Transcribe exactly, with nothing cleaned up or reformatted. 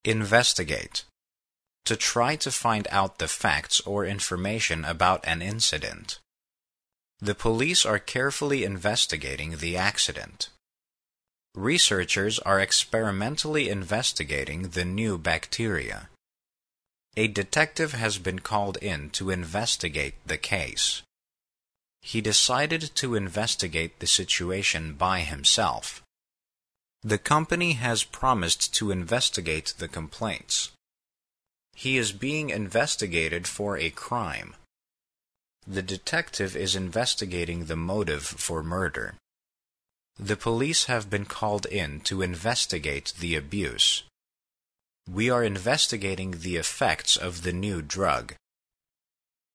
Investigate. To try to find out the facts or information about an incident. The police are carefully investigating the accident. Researchers are experimentally investigating the new bacteria. A detective has been called in to investigate the case. He decided to investigate the situation by himself. The company has promised to investigate the complaints. He is being investigated for a crime. The detective is investigating the motive for murder. The police have been called in to investigate the abuse. We are investigating the effects of the new drug.